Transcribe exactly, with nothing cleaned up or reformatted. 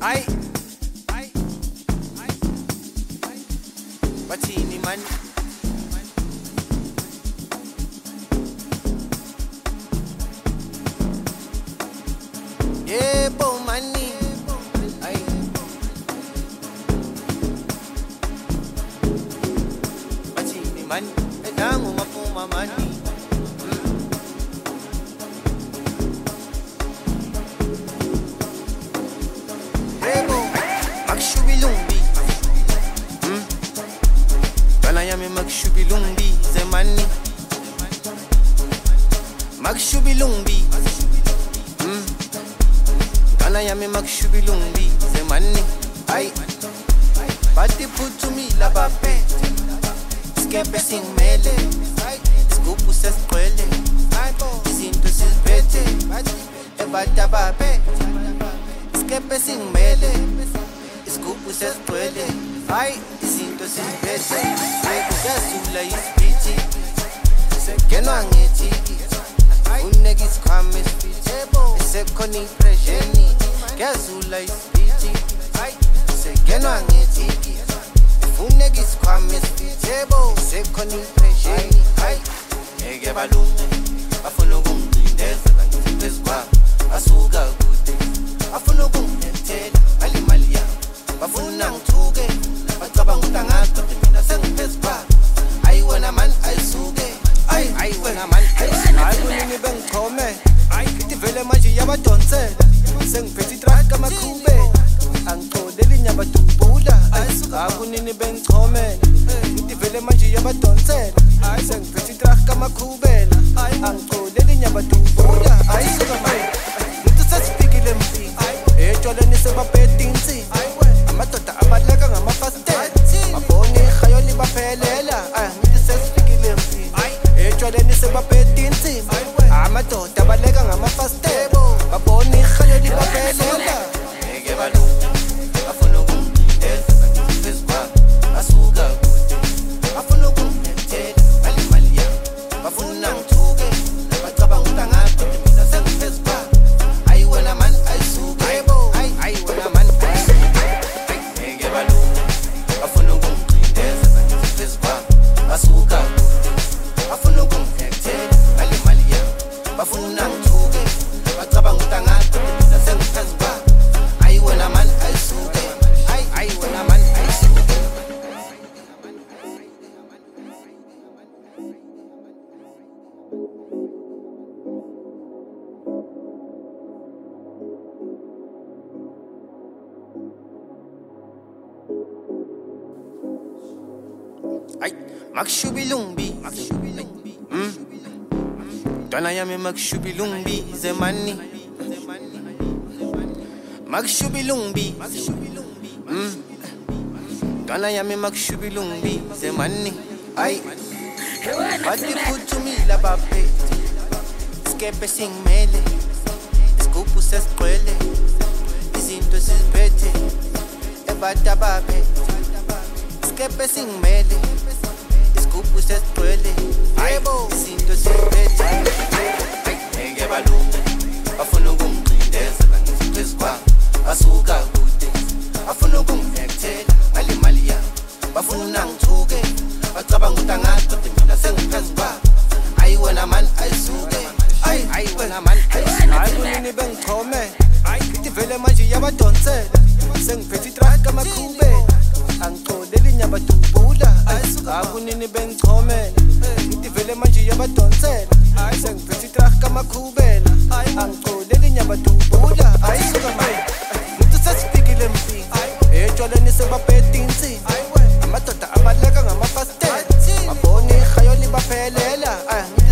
Ay, ay, ay, ay. Bathini man. Yebo mani. Ay. Bathini man. Nangu mapuma mani. Makshubilumbi, hmm. Bana yami makshubilumbi zemani. Makshubilumbi, hmm. Bana yami makshubilumbi zemani. Ay, bati phuthumila baphethe, skepe singmele, isgubhu sesigcwele, izinto siziphethe, ebata baphethe, skepe singmele. Isgubhu sesigcwele, hayi izinto siziphethe. Sekuyazula isibithi, sekungenwa ngethikiti. Uneka isikhwama esifithi, sekhona impressioni. Kuyazula isibithi, sekungenwa ngethikiti. Uneka isikhwama esifithi, sekhona impressioni. Ngeke balunge, bafuna ukungicindezela ngithi phezu kwabo. Basuka kude, bafuna ukungilethela ngale mali yami. Bafuna ngithuke, bacabanga ukuthi angaqeda mina sengiphezu kwabo. Ayi wena man ayisuke, ayi ayi wena man ayisuke. Hayi kunini bengichome, ithi vele manje yabadonsela. Sengiphethe itrack amakhubela, angixoleli nyabadubula. Hayi kunini bengichome, ithi vele manje yabadonsela. Sengiphethe itrack amakhubela, angixoleli nyabadubula. Ayisuka manje, uthi sesifikile empini, etshwaleni sebaphethe insini. Amadoda abaleka ngamafastela, babone ihayo libaphelela. Ngithi sesifikile empini, etshwaleni sebaphethe insini. Amadoda abaleka ngamafastela, babone ihayo libaphelela. Ngeke balunge, bafuna ukungicindezela ngithi phezu kwabo. Basuka kude, bafuna ukungilethela ngale mali yami. Bafuna ngithuke, bacabanga ukuthi angaqeda mina sengiphezu kwabo. Ayi wena man ayisuke, ayi ayi wena man ayisuke. Bafuna ukungicindezela ngithi phezu kwabo. Basuka kude, bafuna ukungilethela ngale mali yami. Bafuna ngithuke, bacabanga ukuthi angaqeda mina sengiphezu kwabo. Ayi wena man ayisuke, ayi ayi wena man ayisuke. Ay, makshubilumbi, hmm. Dwana yami makshubilumbi zemani. Makshubilumbi, hmm. Dwana yami makshubilumbi zemani. Ay, bati phuthumila baphethe, skepe singmele, isgubhu sesigcwele, izinto siziphethe, ebata baphethe, skepe singmele. Isgubhu sesigcwele, yebo izinto siziphethe. Ngeke balunge, bafuna ukungicindezela ngithi phezu kwabo. Basuka kude, bafuna ukungilethela ngale mali yami. Bafuna ngithuke, bacabanga ukuthi angaqeda mina sengiphezu kwabo. Ayi wena man ayisuke, ayi ayi wena man ayisuke. Hayi kunini bengichome, ithi vele manje yabadonsela. Sengiphethe itrack amakhubela, angixoleli nyabadubula. Hayi kunini bengichome, ithi vele manje yabadonsela. Sengiphethe itrack amakhubela, angixoleli nyabadubula. Ayisuka manje, uthi sesifikile empini, etshwaleni sebaphethe insini. Amadoda abaleka ngamafastela, babone ihayo libaphelela.